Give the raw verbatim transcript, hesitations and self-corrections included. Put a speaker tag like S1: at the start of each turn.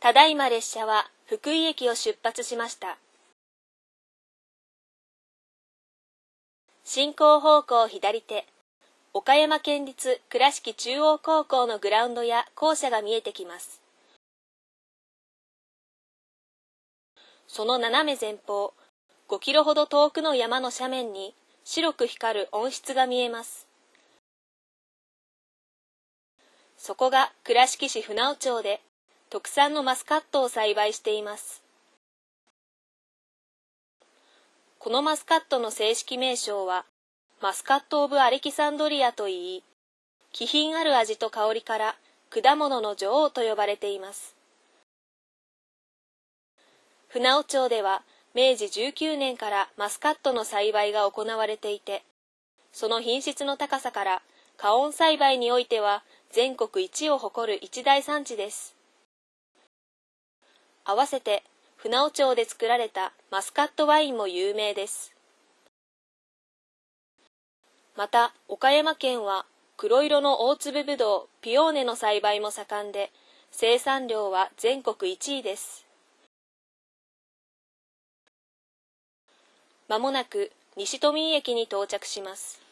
S1: ただいま列車は福井駅を出発しました。進行方向左手、岡山県立倉敷中央高校のグラウンドや校舎が見えてきます。その斜め前方、ごキロほど遠くの山の斜面に白く光る温室が見えます。そこが倉敷市船尾町で特産のマスカットを栽培しています。このマスカットの正式名称はマスカット・オブ・アレキサンドリアといい、気品ある味と香りから果物の女王と呼ばれています。船尾町ではめいじじゅうきゅうねんからマスカットの栽培が行われていて、その品質の高さから加温栽培においては全国一を誇る一大産地です。合わせて船尾町で作られたマスカットワインも有名です。また岡山県は黒色の大粒ぶどうピオーネの栽培も盛んで、生産量は全国いちいです。まもなく西都民駅に到着します。